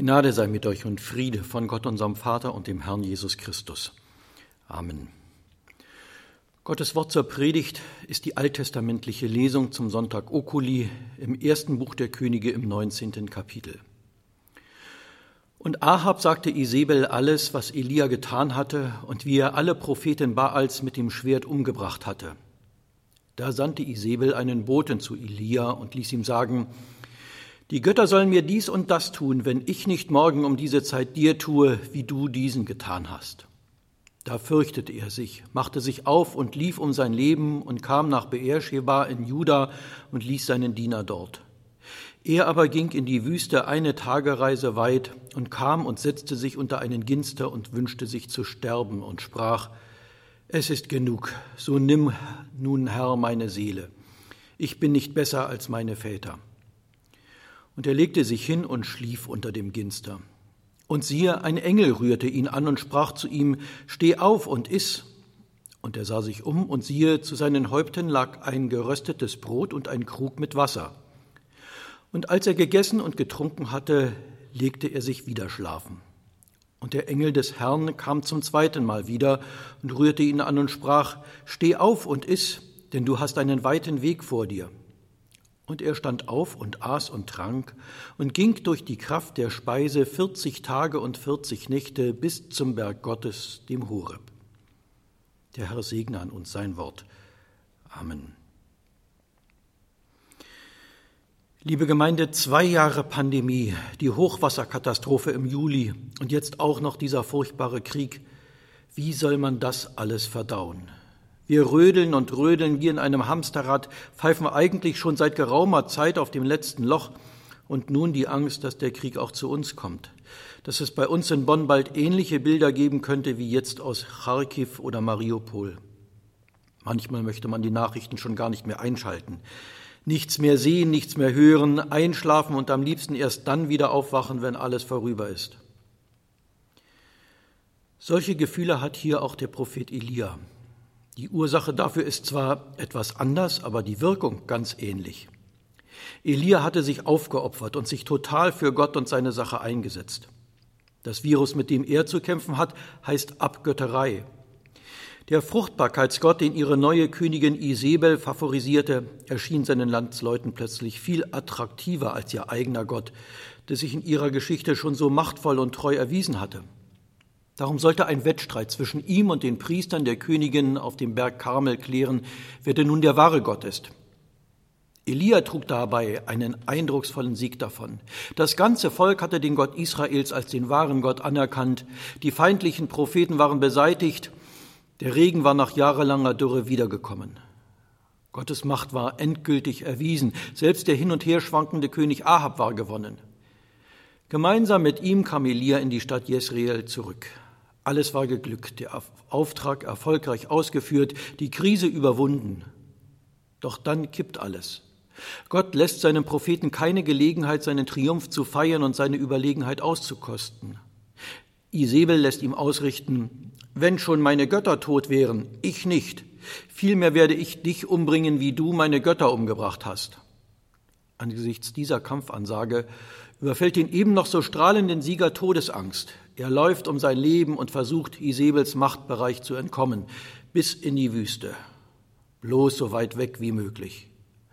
Gnade sei mit euch und Friede von Gott, unserem Vater und dem Herrn Jesus Christus. Amen. Gottes Wort zur Predigt ist die alttestamentliche Lesung zum Sonntag Oculi im ersten Buch der Könige im 19. Kapitel. Und Ahab sagte Isebel alles, was Elia getan hatte und wie er alle Propheten Baals mit dem Schwert umgebracht hatte. Da sandte Isebel einen Boten zu Elia und ließ ihm sagen: Die Götter sollen mir dies und das tun, wenn ich nicht morgen um diese Zeit dir tue, wie du diesen getan hast. Da fürchtete er sich, machte sich auf und lief um sein Leben und kam nach Beersheba in Juda und ließ seinen Diener dort. Er aber ging in die Wüste eine Tagereise weit und kam und setzte sich unter einen Ginster und wünschte sich zu sterben und sprach: Es ist genug, so nimm nun, Herr, meine Seele. Ich bin nicht besser als meine Väter. Und er legte sich hin und schlief unter dem Ginster. Und siehe, ein Engel rührte ihn an und sprach zu ihm: Steh auf und iss. Und er sah sich um, und siehe, zu seinen Häupten lag ein geröstetes Brot und ein Krug mit Wasser. Und als er gegessen und getrunken hatte, legte er sich wieder schlafen. Und der Engel des Herrn kam zum zweiten Mal wieder und rührte ihn an und sprach: Steh auf und iss, denn du hast einen weiten Weg vor dir. Und er stand auf und aß und trank und ging durch die Kraft der Speise 40 Tage und 40 Nächte bis zum Berg Gottes, dem Horeb. Der Herr segne an uns sein Wort. Amen. Liebe Gemeinde, 2 Jahre Pandemie, die Hochwasserkatastrophe im Juli und jetzt auch noch dieser furchtbare Krieg. Wie soll man das alles verdauen? Wir rödeln und rödeln wie in einem Hamsterrad, pfeifen eigentlich schon seit geraumer Zeit auf dem letzten Loch. Und nun die Angst, dass der Krieg auch zu uns kommt. Dass es bei uns in Bonn bald ähnliche Bilder geben könnte wie jetzt aus Charkiw oder Mariupol. Manchmal möchte man die Nachrichten schon gar nicht mehr einschalten. Nichts mehr sehen, nichts mehr hören, einschlafen und am liebsten erst dann wieder aufwachen, wenn alles vorüber ist. Solche Gefühle hat hier auch der Prophet Elia. Die Ursache dafür ist zwar etwas anders, aber die Wirkung ganz ähnlich. Elia hatte sich aufgeopfert und sich total für Gott und seine Sache eingesetzt. Das Virus, mit dem er zu kämpfen hat, heißt Abgötterei. Der Fruchtbarkeitsgott, den ihre neue Königin Isebel favorisierte, erschien seinen Landsleuten plötzlich viel attraktiver als ihr eigener Gott, der sich in ihrer Geschichte schon so machtvoll und treu erwiesen hatte. Darum sollte ein Wettstreit zwischen ihm und den Priestern der Königin auf dem Berg Karmel klären, wer denn nun der wahre Gott ist. Elia trug dabei einen eindrucksvollen Sieg davon. Das ganze Volk hatte den Gott Israels als den wahren Gott anerkannt, die feindlichen Propheten waren beseitigt, der Regen war nach jahrelanger Dürre wiedergekommen. Gottes Macht war endgültig erwiesen, selbst der hin und her schwankende König Ahab war gewonnen. Gemeinsam mit ihm kam Elia in die Stadt Jesreel zurück. Alles war geglückt, der Auftrag erfolgreich ausgeführt, die Krise überwunden. Doch dann kippt alles. Gott lässt seinem Propheten keine Gelegenheit, seinen Triumph zu feiern und seine Überlegenheit auszukosten. Isebel lässt ihm ausrichten: Wenn schon meine Götter tot wären, ich nicht. Vielmehr werde ich dich umbringen, wie du meine Götter umgebracht hast. Angesichts dieser Kampfansage überfällt den eben noch so strahlenden Sieger Todesangst. Er läuft um sein Leben und versucht, Isebels Machtbereich zu entkommen, bis in die Wüste, bloß so weit weg wie möglich.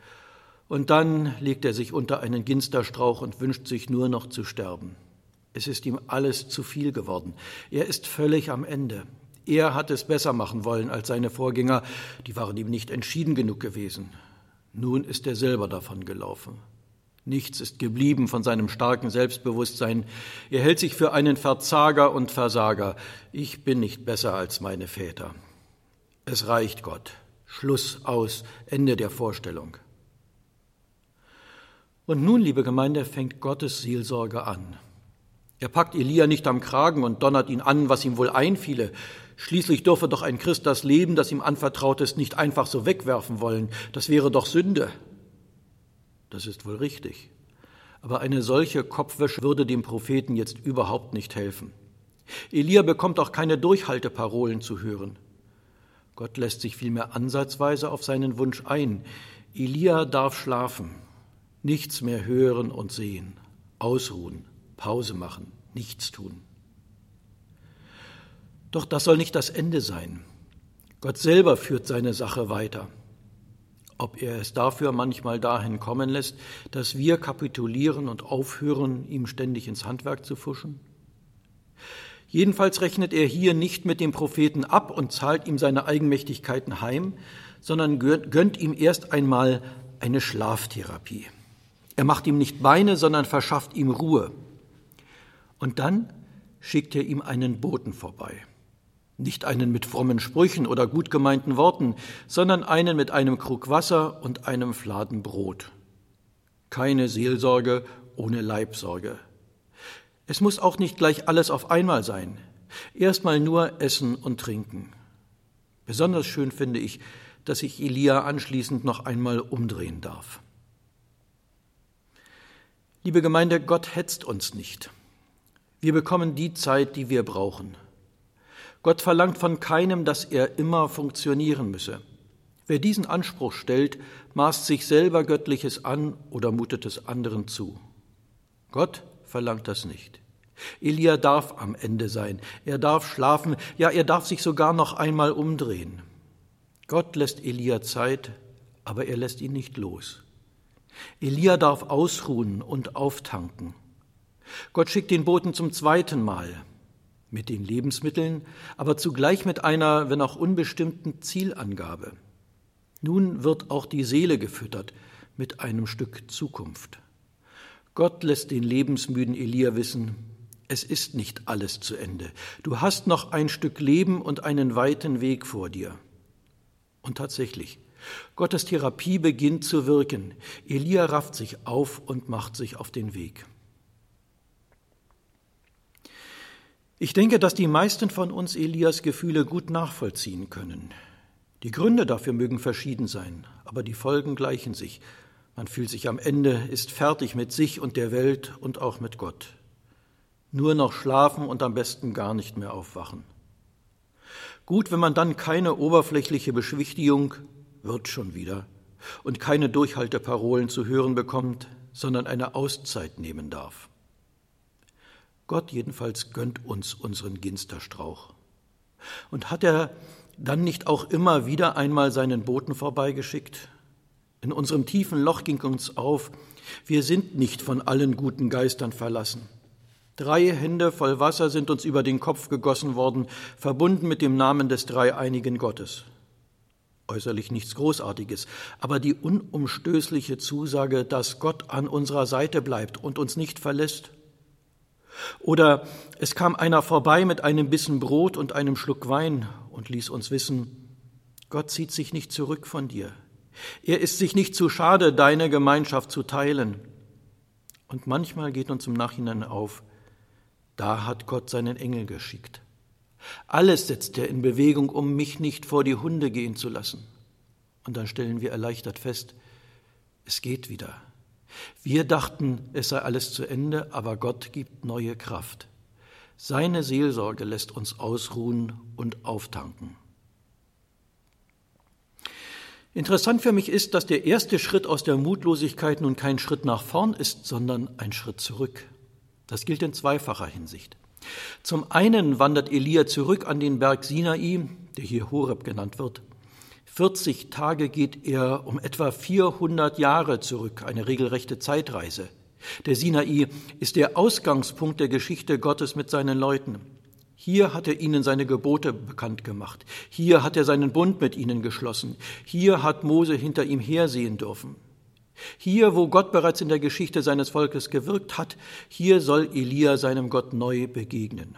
Und dann legt er sich unter einen Ginsterstrauch und wünscht sich nur noch zu sterben. Es ist ihm alles zu viel geworden. Er ist völlig am Ende. Er hat es besser machen wollen als seine Vorgänger, die waren ihm nicht entschieden genug gewesen. Nun ist er selber davon gelaufen. Nichts ist geblieben von seinem starken Selbstbewusstsein. Er hält sich für einen Verzager und Versager. Ich bin nicht besser als meine Väter. Es reicht, Gott. Schluss, aus, Ende der Vorstellung. Und nun, liebe Gemeinde, fängt Gottes Seelsorge an. Er packt Elia nicht am Kragen und donnert ihn an, was ihm wohl einfiele. Schließlich dürfe doch ein Christ das Leben, das ihm anvertraut ist, nicht einfach so wegwerfen wollen. Das wäre doch Sünde. Das ist wohl richtig. Aber eine solche Kopfwäsche würde dem Propheten jetzt überhaupt nicht helfen. Elia bekommt auch keine Durchhalteparolen zu hören. Gott lässt sich vielmehr ansatzweise auf seinen Wunsch ein. Elia darf schlafen, nichts mehr hören und sehen, ausruhen, Pause machen, nichts tun. Doch das soll nicht das Ende sein. Gott selber führt seine Sache weiter. Ob er es dafür manchmal dahin kommen lässt, dass wir kapitulieren und aufhören, ihm ständig ins Handwerk zu pfuschen? Jedenfalls rechnet er hier nicht mit dem Propheten ab und zahlt ihm seine Eigenmächtigkeiten heim, sondern gönnt ihm erst einmal eine Schlaftherapie. Er macht ihm nicht Beine, sondern verschafft ihm Ruhe. Und dann schickt er ihm einen Boten vorbei. Nicht einen mit frommen Sprüchen oder gut gemeinten Worten, sondern einen mit einem Krug Wasser und einem Fladen Brot. Keine Seelsorge ohne Leibsorge. Es muss auch nicht gleich alles auf einmal sein. Erstmal nur Essen und Trinken. Besonders schön finde ich, dass sich Elia anschließend noch einmal umdrehen darf. Liebe Gemeinde, Gott hetzt uns nicht. Wir bekommen die Zeit, die wir brauchen. Gott verlangt von keinem, dass er immer funktionieren müsse. Wer diesen Anspruch stellt, maßt sich selber Göttliches an oder mutet es anderen zu. Gott verlangt das nicht. Elia darf am Ende sein, er darf schlafen, ja, er darf sich sogar noch einmal umdrehen. Gott lässt Elia Zeit, aber er lässt ihn nicht los. Elia darf ausruhen und auftanken. Gott schickt den Boten zum zweiten Mal, mit den Lebensmitteln, aber zugleich mit einer, wenn auch unbestimmten Zielangabe. Nun wird auch die Seele gefüttert mit einem Stück Zukunft. Gott lässt den lebensmüden Elia wissen, es ist nicht alles zu Ende. Du hast noch ein Stück Leben und einen weiten Weg vor dir. Und tatsächlich, Gottes Therapie beginnt zu wirken. Elia rafft sich auf und macht sich auf den Weg. Ich denke, dass die meisten von uns Elias Gefühle gut nachvollziehen können. Die Gründe dafür mögen verschieden sein, aber die Folgen gleichen sich. Man fühlt sich am Ende, ist fertig mit sich und der Welt und auch mit Gott. Nur noch schlafen und am besten gar nicht mehr aufwachen. Gut, wenn man dann keine oberflächliche Beschwichtigung, wird schon wieder, und keine Durchhalteparolen zu hören bekommt, sondern eine Auszeit nehmen darf. Gott jedenfalls gönnt uns unseren Ginsterstrauch. Und hat er dann nicht auch immer wieder einmal seinen Boten vorbeigeschickt? In unserem tiefen Loch ging uns auf, wir sind nicht von allen guten Geistern verlassen. 3 Hände voll Wasser sind uns über den Kopf gegossen worden, verbunden mit dem Namen des dreieinigen Gottes. Äußerlich nichts Großartiges, aber die unumstößliche Zusage, dass Gott an unserer Seite bleibt und uns nicht verlässt. Oder es kam einer vorbei mit einem Bissen Brot und einem Schluck Wein und ließ uns wissen, Gott zieht sich nicht zurück von dir. Er ist sich nicht zu schade, deine Gemeinschaft zu teilen. Und manchmal geht uns im Nachhinein auf, da hat Gott seinen Engel geschickt. Alles setzt er in Bewegung, um mich nicht vor die Hunde gehen zu lassen. Und dann stellen wir erleichtert fest, es geht wieder. Wir dachten, es sei alles zu Ende, aber Gott gibt neue Kraft. Seine Seelsorge lässt uns ausruhen und auftanken. Interessant für mich ist, dass der erste Schritt aus der Mutlosigkeit nun kein Schritt nach vorn ist, sondern ein Schritt zurück. Das gilt in zweifacher Hinsicht. Zum einen wandert Elia zurück an den Berg Sinai, der hier Horeb genannt wird. 40 Tage geht er um etwa 400 Jahre zurück, eine regelrechte Zeitreise. Der Sinai ist der Ausgangspunkt der Geschichte Gottes mit seinen Leuten. Hier hat er ihnen seine Gebote bekannt gemacht. Hier hat er seinen Bund mit ihnen geschlossen. Hier hat Mose hinter ihm hersehen dürfen. Hier, wo Gott bereits in der Geschichte seines Volkes gewirkt hat, hier soll Elia seinem Gott neu begegnen.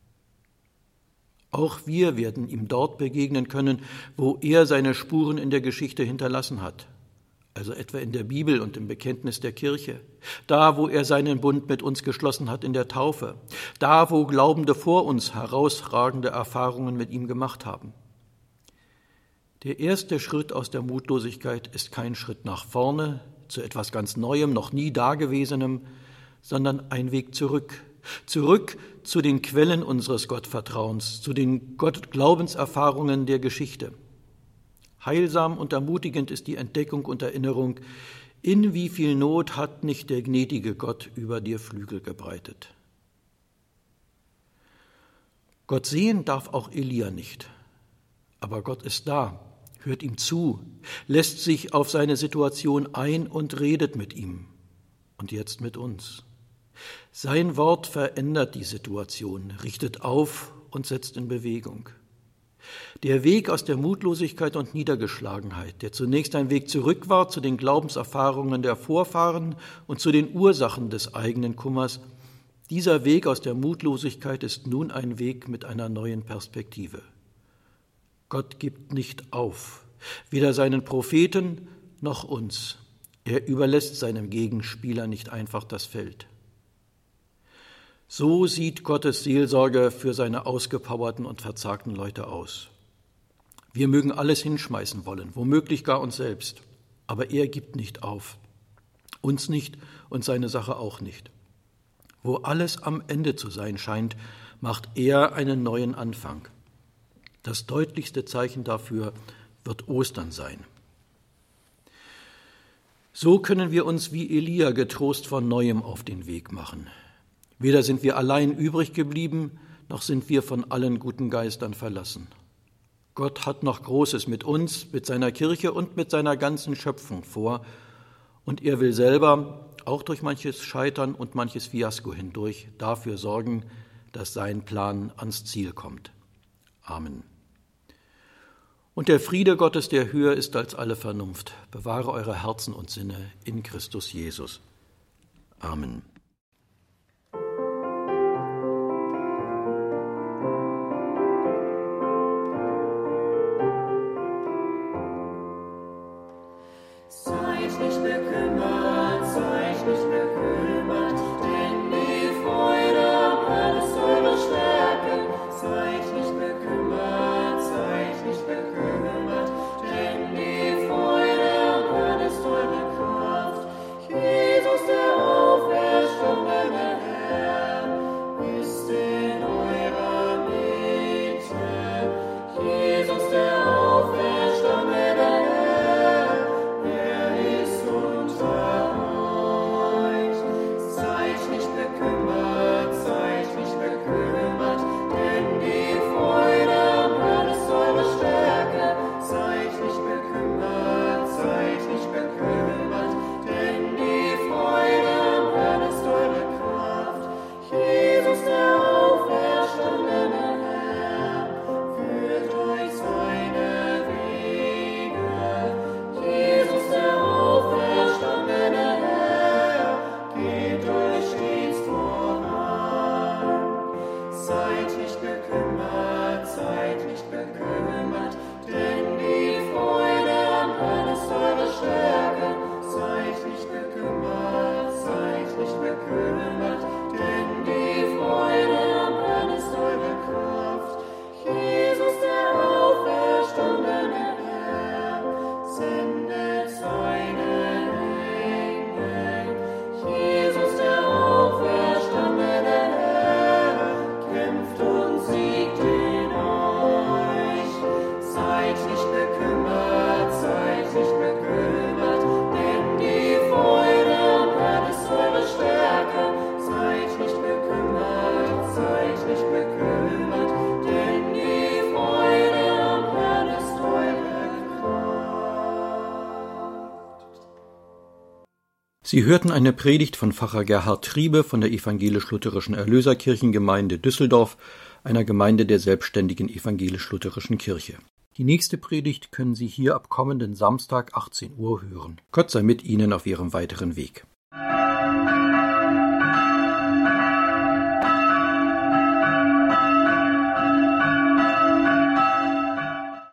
Auch wir werden ihm dort begegnen können, wo er seine Spuren in der Geschichte hinterlassen hat, also etwa in der Bibel und im Bekenntnis der Kirche, da, wo er seinen Bund mit uns geschlossen hat in der Taufe, da, wo Glaubende vor uns herausragende Erfahrungen mit ihm gemacht haben. Der erste Schritt aus der Mutlosigkeit ist kein Schritt nach vorne, zu etwas ganz Neuem, noch nie Dagewesenem, sondern ein Weg zurück. Zurück zu den Quellen unseres Gottvertrauens, zu den Glaubenserfahrungen der Geschichte. Heilsam und ermutigend ist die Entdeckung und Erinnerung, in wie viel Not hat nicht der gnädige Gott über dir Flügel gebreitet. Gott sehen darf auch Elia nicht. Aber Gott ist da, hört ihm zu, lässt sich auf seine Situation ein und redet mit ihm. Und jetzt mit uns. Sein Wort verändert die Situation, richtet auf und setzt in Bewegung. Der Weg aus der Mutlosigkeit und Niedergeschlagenheit, der zunächst ein Weg zurück war zu den Glaubenserfahrungen der Vorfahren und zu den Ursachen des eigenen Kummers, dieser Weg aus der Mutlosigkeit ist nun ein Weg mit einer neuen Perspektive. Gott gibt nicht auf, weder seinen Propheten noch uns. Er überlässt seinem Gegenspieler nicht einfach das Feld. So sieht Gottes Seelsorge für seine ausgepowerten und verzagten Leute aus. Wir mögen alles hinschmeißen wollen, womöglich gar uns selbst, aber er gibt nicht auf. Uns nicht und seine Sache auch nicht. Wo alles am Ende zu sein scheint, macht er einen neuen Anfang. Das deutlichste Zeichen dafür wird Ostern sein. So können wir uns wie Elia getrost von Neuem auf den Weg machen. Weder sind wir allein übrig geblieben, noch sind wir von allen guten Geistern verlassen. Gott hat noch Großes mit uns, mit seiner Kirche und mit seiner ganzen Schöpfung vor, und er will selber, auch durch manches Scheitern und manches Fiasko hindurch, dafür sorgen, dass sein Plan ans Ziel kommt. Amen. Und der Friede Gottes, der höher ist als alle Vernunft, bewahre eure Herzen und Sinne in Christus Jesus. Amen. Sie hörten eine Predigt von Pfarrer Gerhard Triebe von der Evangelisch-Lutherischen Erlöserkirchengemeinde Düsseldorf, einer Gemeinde der selbstständigen Evangelisch-Lutherischen Kirche. Die nächste Predigt können Sie hier ab kommenden Samstag 18 Uhr hören. Gott sei mit Ihnen auf Ihrem weiteren Weg.